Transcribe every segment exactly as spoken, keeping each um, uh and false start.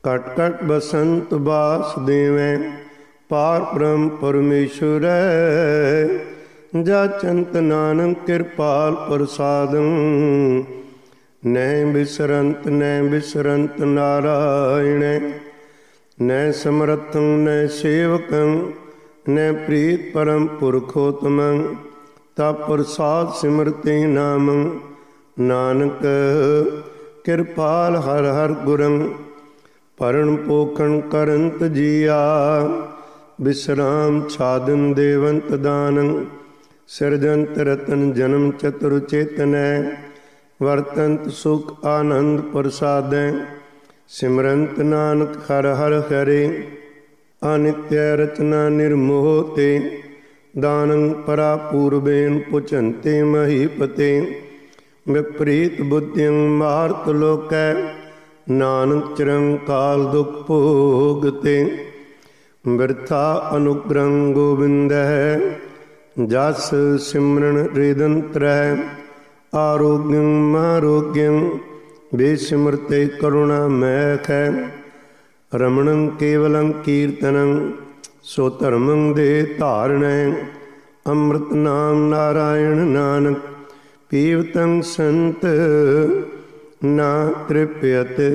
ਘਟ ਘਟ ਬਸੰਤ ਬਾਸ ਦੇਵੈ, ਪਾਰ ਬ੍ਰਹਮ ਪਰਮੇਸ਼ਵਰੈ। ਜਾ ਚੰਤ ਨਾਨਕ ਕਿਰਪਾਲ ਪ੍ਰਸਾਦੰ, ਨਹਿ ਬਿਸਰੰਤ ਨਹਿ ਬਿਸਰੰਤ ਨਾਰਾਇਣੈ। ਨਹਿ ਸਮਰਥੰ ਨਹਿ ਸੇਵਕੰ, ਨਹਿ ਪ੍ਰੀਤ ਪਰਮ ਪੁਰਖੋਤਮੰ। ਤਾ ਪ੍ਰਸਾਦ ਸਿਮਰਤੇ ਨਾਮੰ, ਨਾਨਕ ਕਿਰਪਾਲ ਹਰਿ ਹਰਿ ਗੁਰੰ। ਭਰਨ ਪੋਖਣ ਕਰੰਤ ਜੀਆ, ਬਿਸਰਾਮ ਛਾਦਨ ਦੇਵੰਤ ਦਾਨੰ। ਸਿਰਜੰਤ ਰਤਨ ਜਨਮ ਚਤੁਰ ਚੇਤਨੈ, ਵਰਤੰਤ ਸੁਖ ਆਨੰਦ ਪ੍ਰਸਾਦੈ। ਸਿਮਰੰਤ ਨਾਨਕ ਹਰਿ ਹਰਿ ਹਰੇ, ਅਨਿਤਯ ਰਚਨਾ ਨਿਰਮੋਹ ਤੇ। ਦਾਨੰ ਪਰਾ ਪੂਰਬੇਨ ਪੁਛੰਤੇ ਮਹੀਪਤੇ, ਵਿਪਰੀਤ ਬੁੱਧਿਯੰ ਮਾਰਤ ਲੋਕੈ। ਨਾਨਕ ਚਿਰੰਕਾਲ ਦੁਖ ਭੋਗਤੇ, ਬਿਰਥਾ ਅਨੁਗ੍ਰਹੰ ਗੋਬਿੰਦੈ। ਜਸ ਸਿਮਰਨ ਰਿਦੰਤਰੈ, ਆਰੋਗਯੰ ਮਾਰੋਗਯੰ। ਬੇਸਿਮਰਤੇ ਕਰੁਣਾ ਮੈਖੈ, ਰਮਣੰ ਕੇਵਲੰ ਕੀਰਤਨੰ। ਸੋ ਧਰਮੰ ਦੇ ਧਾਰਣੈ, ਅੰਮ੍ਰਿਤ ਨਾਮ ਨਾਰਾਇਣ ਨਾਨਕ। ਪੀਵਤੰ ਸੰਤ ਨਾ ਤ੍ਰਿਪਯਤੇ,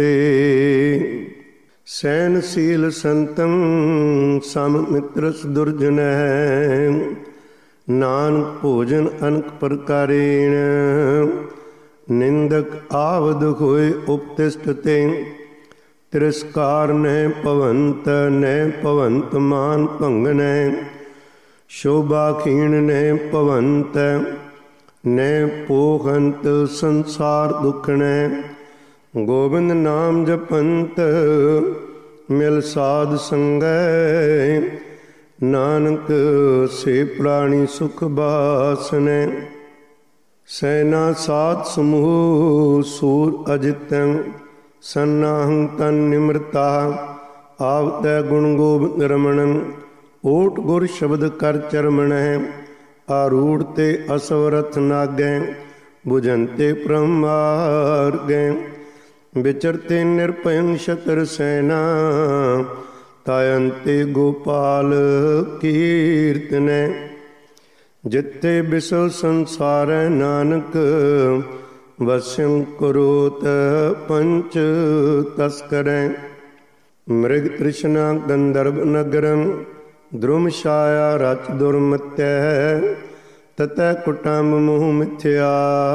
ਸੈਨਸ਼ੀਲ ਸੰਤੰ ਸਮ ਮਿਤਰਸ ਦੁਰਜਨੈ। ਨਾਨਕ ਭੋਜਨ ਅਨਕ ਪ੍ਰਕਾਰੇਣ, ਨਿੰਦਕ ਆਵਦ ਹੋਏ ਉਪਤਿਸ਼ਟ ਤੇ। ਤਿਰਸਕਾਰ ਨਹਿ ਭਵੰਤ ਨਹਿ ਭਵੰਤ ਮਾਨ ਭੰਗਨੈ। ਸ਼ੋਭਾ ਖੀਣ ਨਹਿ ਭਵੰਤ, ਨਹਿ ਪੋਖੰਤ ਸੰਸਾਰ ਦੁਖਣੈ। ਗੋਬਿੰਦ ਨਾਮ ਜਪੰਤ, ਮਿਲ ਸਾਧ ਸੰਗੈ। ਨਾਨਕ ਸੇ ਪ੍ਰਾਣੀ ਸੁਖ ਬਾਸਨੈ। ਸੈਨਾ ਸਾਧ ਸਮੂਹ ਸੂਰ ਅਜਿਤੰ, ਸਨਾਹੰ ਤਨ ਨਿਮਰਤਾ। ਆਵਤੈ ਗੁਣ ਗੋਬਿੰਦ ਰਮਣੰ, ਓਟ ਗੁਰ ਸ਼ਬਦ ਕਰ ਚਰਮਣੈ। ਆਰੂੜ ਤੇ ਅਸਵਰਥ ਨਾਗੈ, ਬੁਝੰਤੇ ਪ੍ਰਮਾਰਗੈ। ਵਿਚਰਤੇ ਨਿਰਭਯੰ ਸ਼ਤਰ ਸੈਨਾ, ਤਾਯੰਤੇ ਗੋਪਾਲ ਕੀਰਤਨੈ। ਜਿੱਤੇ ਬਿਸਲ ਸੰਸਾਰੈ ਨਾਨਕ, ਵਸਯੰ ਕਰੋਤ ਪੰਚ ਤਸਕਰੈ। ਮ੍ਰਿਗ ਤ੍ਰਿਸ਼ਨਾ ਗੰਧਰਵ ਨਗਰੰ, ਦ੍ਰੁਮ ਛਾਇਆ ਰਚ ਦੁਰਮਤੈ। ਤਤੈ ਕੁਟੰਬ ਮੋਹ ਮਿਥਿਆ,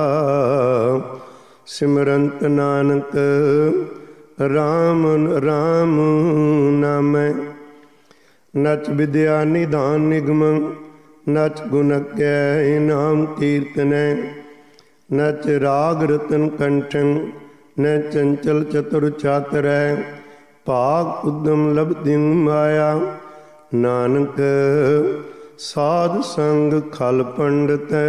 ਸਿਮਰੰਤ ਨਾਨਕ ਰਾਮ ਰਾਮ ਨਾਮੈ। ਨਚ ਵਿਦਿਆ ਨਿਧਾਨ ਨਿਗਮੰ, ਨਚ ਗੁਣ ਕੈ ਨਾਮ ਕੀਰਤਨੈ। ਨਚ ਰਾਗ ਰਤਨ ਕੰਠੰ, ਨ ਚੰਚਲ ਚਤੁਰ ਚਾਤਰੈ। ਭਾਗ ਉਦਮ ਲਬਧਿ ਮਾਇਆ, ਨਾਨਕ ਸਾਧ ਸੰਗ ਖਲ ਪੰਡਤੈ।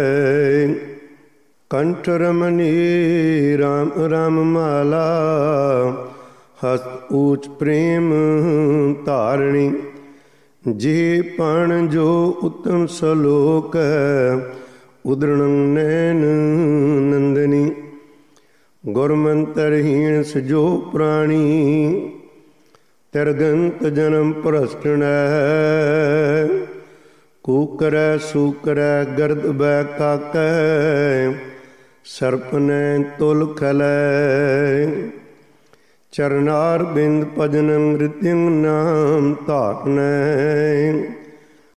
ਕੰਠ ਰਮਨੀ ਰਾਮ ਰਾਮ ਮਾਲਾ, ਹਸਤ ਊਚ ਪ੍ਰੇਮ ਧਾਰਣੀ। ਜੇ ਪਣ ਜੋ ਉਤਮ ਸਲੋਕ, ਉਦਰਣ ਨੈਨ ਨੰਦਨੀ। ਗੁਰਮੰਤਰਹੀਣ ਸਜੋ ਪ੍ਰਾਣੀ, ਤਿਰਗੰਤ ਜਨਮ ਭ੍ਰਸ਼ਟਣੈ। ਕੂਕਰੈ ਸੂਕਰੈ ਗਰਦ ਬੈ ਕਾਕੈ, ਸਰਪ ਨੈ ਤੁਲ ਖਲੈ। ਚਰਨਾਰ ਬਿੰਦ ਭਜਨੰ ਰਿਤਿੰ ਨਾਮ ਧਾਰਨੈ।